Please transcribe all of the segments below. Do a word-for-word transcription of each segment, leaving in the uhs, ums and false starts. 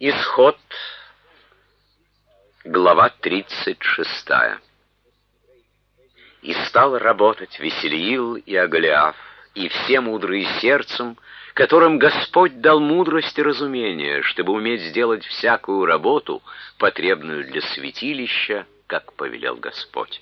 Исход, глава тридцать шестая. И стал работать Весельил и Оголиаф, и все мудрые сердцем, которым Господь дал мудрость и разумение, чтобы уметь сделать всякую работу, потребную для святилища, как повелел Господь.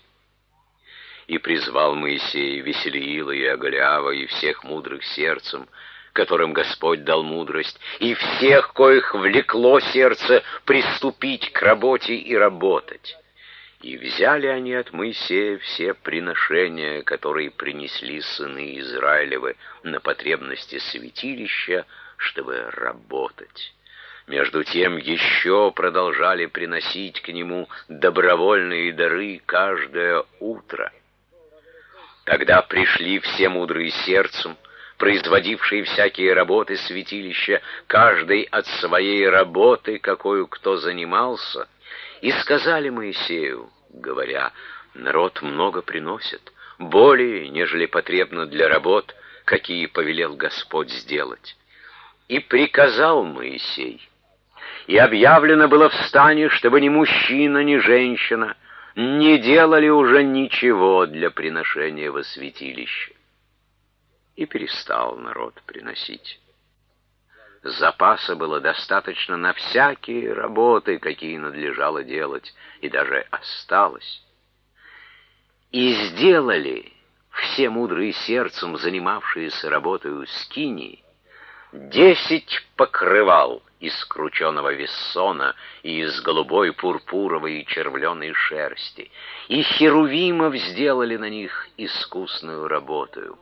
И призвал Моисей Весельила и Оголиава и всех мудрых сердцем, которым Господь дал мудрость, и всех, коих влекло сердце приступить к работе и работать. И взяли они от Моисея все приношения, которые принесли сыны Израилевы на потребности святилища, чтобы работать. Между тем еще продолжали приносить к нему добровольные дары каждое утро. Тогда пришли все мудрые сердцем, производившие всякие работы святилища, каждый от своей работы, какою кто занимался, и сказали Моисею, говоря: народ много приносит, более, нежели потребно для работ, какие повелел Господь сделать. И приказал Моисей, и объявлено было в стане, чтобы ни мужчина, ни женщина не делали уже ничего для приношения во святилище. И перестал народ приносить. Запаса было достаточно на всякие работы, какие надлежало делать, и даже осталось. И сделали все мудрые сердцем, занимавшиеся работой у скинии, десять покрывал из крученого вессона и из голубой, пурпуровой и червленой шерсти, и херувимов сделали на них искусную работу.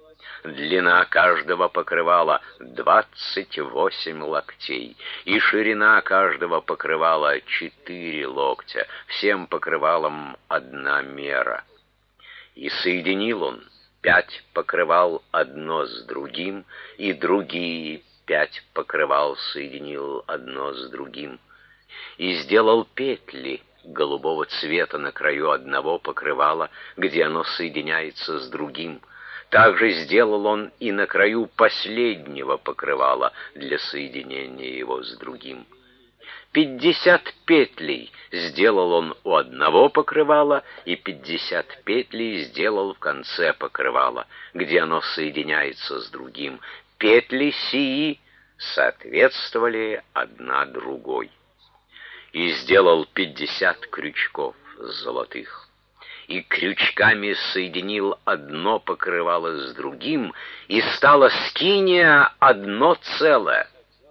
Длина каждого покрывала двадцать восемь локтей, и ширина каждого покрывала четыре локтя, всем покрывалом одна мера. И соединил он пять покрывал одно с другим, и другие пять покрывал соединил одно с другим. И сделал петли голубого цвета на краю одного покрывала, где оно соединяется с другим. Также сделал он и на краю последнего покрывала для соединения его с другим. Пятьдесят петлей сделал он у одного покрывала, и пятьдесят петлей сделал в конце покрывала, где оно соединяется с другим. Петли сии соответствовали одна другой. И сделал пятьдесят крючков золотых, и крючками соединил одно покрывало с другим, и стала скиния одно целое.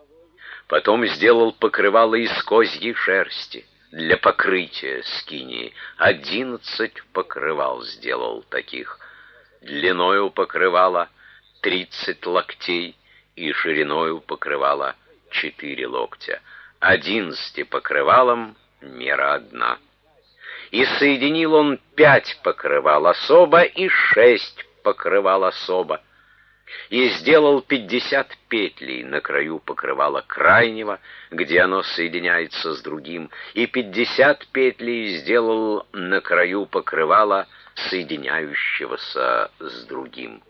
Потом сделал покрывало из козьей шерсти для покрытия скинии. Одиннадцать покрывал сделал таких. Длиною покрывала тридцать локтей, и шириною покрывала четыре локтя. Одиннадцати покрывалом мера одна. И соединил он пять покрывал особо и шесть покрывал особо. И сделал пятьдесят петлей на краю покрывала крайнего, где оно соединяется с другим, и пятьдесят петлей сделал на краю покрывала, соединяющегося с другим.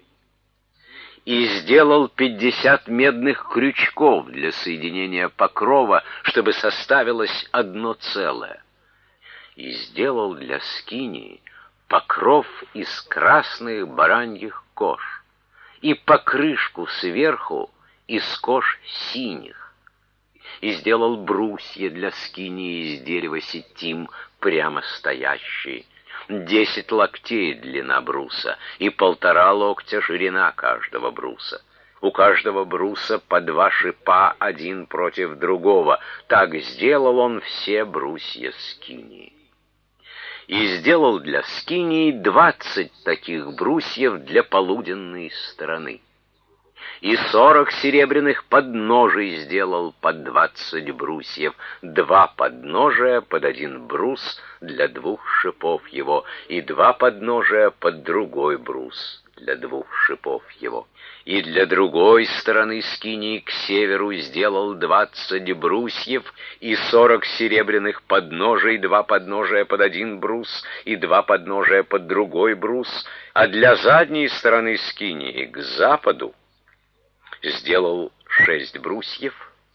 И сделал пятьдесят медных крючков для соединения покрова, чтобы составилось одно целое. И сделал для скинии покров из красных бараньих кож, и покрышку сверху из кож синих. И сделал брусья для скинии из дерева ситим, прямо стоящие. Десять локтей длина бруса, и полтора локтя ширина каждого бруса. У каждого бруса по два шипа один против другого. Так сделал он все брусья скинии. И сделал для скинии двадцать таких брусьев для полуденной стороны. И сорок серебряных подножий сделал под двадцать брусьев, два подножия под один брус для двух шипов его, и два подножия под другой брус для двух шипов его. И для другой стороны скинии к северу сделал двадцать брусьев и сорок серебряных подножий, два подножия под один брус и два подножия под другой брус, а для задней стороны скинии к западу сделал шесть брусьев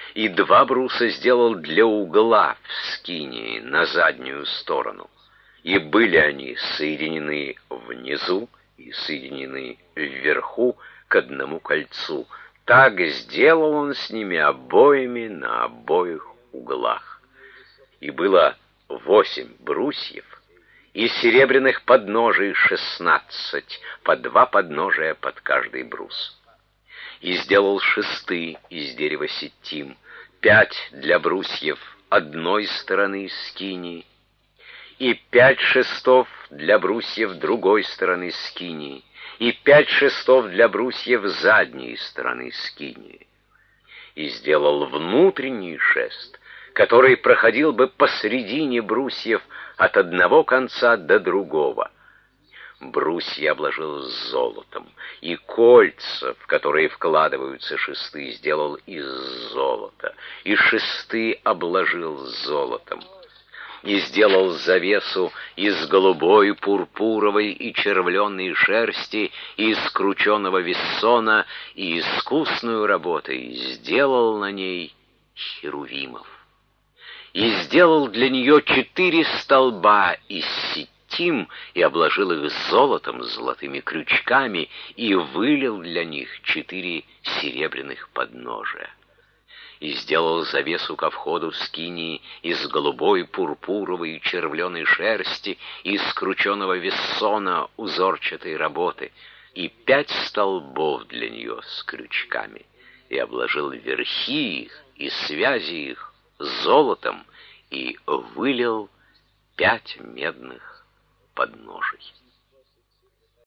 и два бруса сделал для угла в скинии на заднюю сторону. И были они соединены внизу и соединены вверху к одному кольцу. Так сделал он с ними обоими на обоих углах. И было восемь брусьев, и серебряных подножий шестнадцать, по два подножия под каждый брус. И сделал шесты из дерева ситим, пять для брусьев одной стороны скинии, и пять шестов для брусьев другой стороны скинии, и пять шестов для брусьев задней стороны скинии. И сделал внутренний шест, который проходил бы посредине брусьев от одного конца до другого. Брусья обложил золотом, и кольца, в которые вкладываются шесты, сделал из золота, и шесты обложил золотом. И сделал завесу из голубой, пурпуровой и червленной шерсти, и из крученого вессона, и искусную работой сделал на ней херувимов. И сделал для нее четыре столба из ситим, и обложил их золотом, золотыми крючками, и вылил для них четыре серебряных подножия. И сделал завесу ко входу скинии из голубой, пурпуровой и червленой шерсти, и из крученого вессона узорчатой работы, и пять столбов для нее с крючками, и обложил верхи их и связи их золотом, и вылил пять медных подножий.